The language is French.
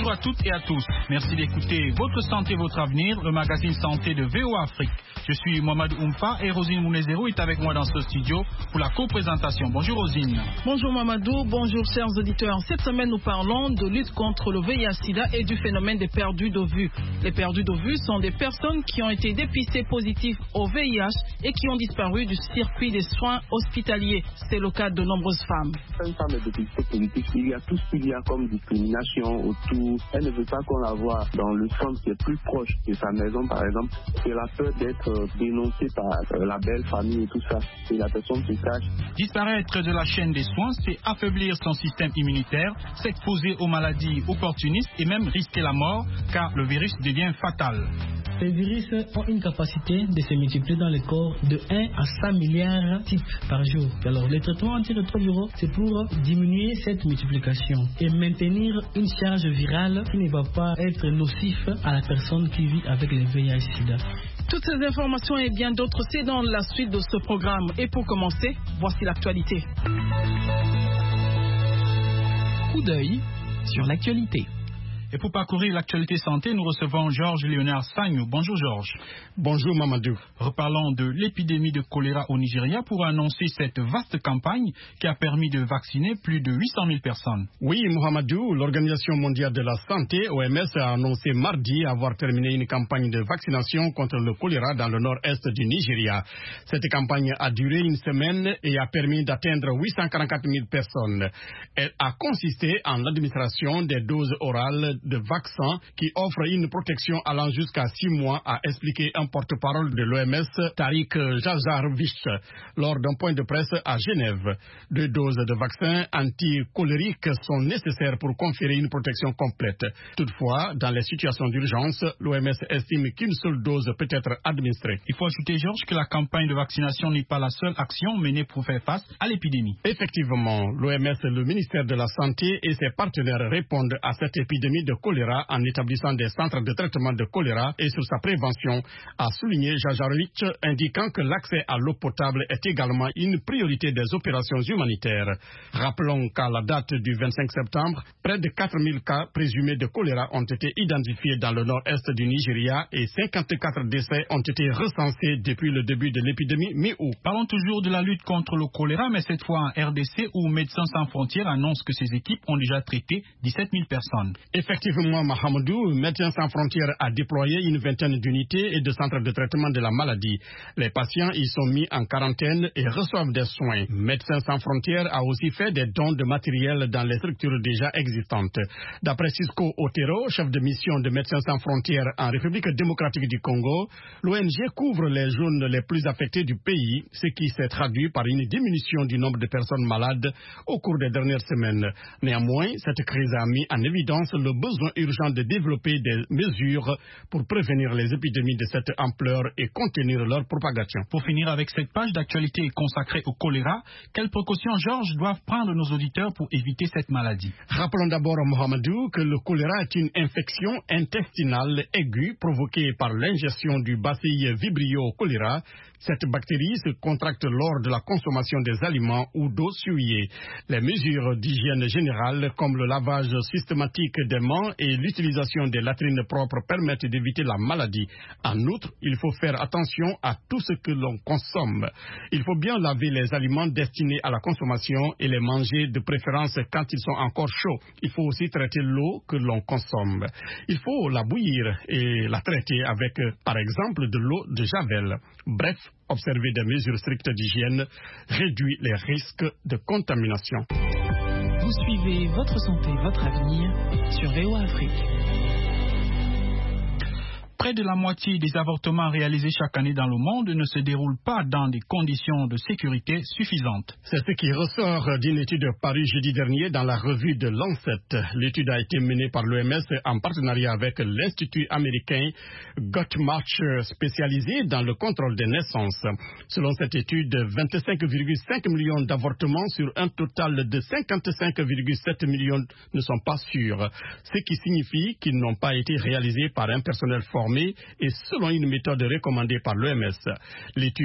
Bonjour à toutes et à tous. Merci d'écouter Votre Santé, Votre Avenir, le magazine santé de VOA Afrique. Je suis Mohamed Oumfa et Rosine Mounezero est avec moi dans ce studio pour la co-présentation. Bonjour Rosine. Bonjour Mamadou, bonjour chers auditeurs. Cette semaine, nous parlons de lutte contre le VIH-Sida et du phénomène des perdus de vue. Les perdus de vue sont des personnes qui ont été dépistées positives au VIH et qui ont disparu du circuit des soins hospitaliers. C'est le cas de nombreuses femmes. Une femme est dépistée positive, il y a tout ce qu'il y a comme discrimination autour. Elle ne veut pas qu'on la voie dans le centre qui est plus proche de sa maison, par exemple. C'est la peur d'être dénoncée par la belle famille et tout ça. Et la personne se cache. Disparaître de la chaîne des soins, c'est affaiblir son système immunitaire, s'exposer aux maladies opportunistes et même risquer la mort, car le virus devient fatal. Les virus ont une capacité de se multiplier dans le corps de 1 à 100 milliards types par jour. Alors, les traitements antirétroviraux, c'est pour diminuer cette multiplication et maintenir une charge virale qui ne va pas être nocif à la personne qui vit avec le VIH-Sida. Toutes ces informations et bien d'autres, c'est dans la suite de ce programme. Et pour commencer, voici l'actualité. Coup d'œil sur l'actualité. Et pour parcourir l'actualité santé, nous recevons Georges Léonard Sagnou. Bonjour Georges. Bonjour Mamadou. Reparlons de l'épidémie de choléra au Nigeria pour annoncer cette vaste campagne qui a permis de vacciner plus de 800 000 personnes. Oui Mohamedou, l'Organisation mondiale de la santé, OMS, a annoncé mardi avoir terminé une campagne de vaccination contre le choléra dans le nord-est du Nigeria. Cette campagne a duré une semaine et a permis d'atteindre 844 000 personnes. Elle a consisté en l'administration des doses orales de vaccins qui offrent une protection allant jusqu'à 6 mois, a expliqué un porte-parole de l'OMS, Tariq Jazarovic, lors d'un point de presse à Genève. 2 doses de vaccins anti-cholériques sont nécessaires pour conférer une protection complète. Toutefois, dans les situations d'urgence, l'OMS estime qu'une seule dose peut être administrée. Il faut ajouter, Georges, que la campagne de vaccination n'est pas la seule action menée pour faire face à l'épidémie. Effectivement, l'OMS, le ministère de la Santé et ses partenaires répondent à cette épidémie de choléra en établissant des centres de traitement de choléra et sur sa prévention, a souligné Jajarovic, indiquant que l'accès à l'eau potable est également une priorité des opérations humanitaires. Rappelons qu'à la date du 25 septembre, près de 4000 cas présumés de choléra ont été identifiés dans le nord-est du Nigeria et 54 décès ont été recensés depuis le début de l'épidémie mi-août. Parlons toujours de la lutte contre le choléra, mais cette fois en RDC où Médecins sans frontières annonce que ses équipes ont déjà traité 17 000 personnes. Effectivement, Mahamadou, Médecins sans frontières a déployé une vingtaine d'unités et de centres de traitement de la maladie. Les patients y sont mis en quarantaine et reçoivent des soins. Médecins sans frontières a aussi fait des dons de matériel dans les structures déjà existantes. D'après Cisco Otero, chef de mission de Médecins sans frontières en République démocratique du Congo, l'ONG couvre les zones les plus affectées du pays, ce qui s'est traduit par une diminution du nombre de personnes malades au cours des dernières semaines. Néanmoins, cette crise a mis en évidence le besoin urgent de développer des mesures pour prévenir les épidémies de cette ampleur et contenir leur propagation. Pour finir avec cette page d'actualité consacrée au choléra, quelles précautions, Georges, doivent prendre nos auditeurs pour éviter cette maladie? Rappelons d'abord, Mohamedou, que le choléra est une infection intestinale aiguë provoquée par l'ingestion du bacille Vibrio choléra. Cette bactérie se contracte lors de la consommation des aliments ou d'eau souillée. Les mesures d'hygiène générale, comme le lavage systématique des mains et l'utilisation des latrines propres, permettent d'éviter la maladie. En outre, il faut faire attention à tout ce que l'on consomme. Il faut bien laver les aliments destinés à la consommation et les manger de préférence quand ils sont encore chauds. Il faut aussi traiter l'eau que l'on consomme. Il faut la bouillir et la traiter avec, par exemple, de l'eau de javel. Bref, observer des mesures strictes d'hygiène réduit les risques de contamination. Vous suivez Votre Santé, Votre Avenir sur VOA Afrique. Près de la moitié des avortements réalisés chaque année dans le monde ne se déroulent pas dans des conditions de sécurité suffisantes. C'est ce qui ressort d'une étude parue jeudi dernier dans la revue de Lancet. L'étude a été menée par l'OMS en partenariat avec l'Institut américain Guttmacher spécialisé dans le contrôle des naissances. Selon cette étude, 25,5 millions d'avortements sur un total de 55,7 millions ne sont pas sûrs, ce qui signifie qu'ils n'ont pas été réalisés par un personnel formé et selon une méthode recommandée par l'OMS. L'étude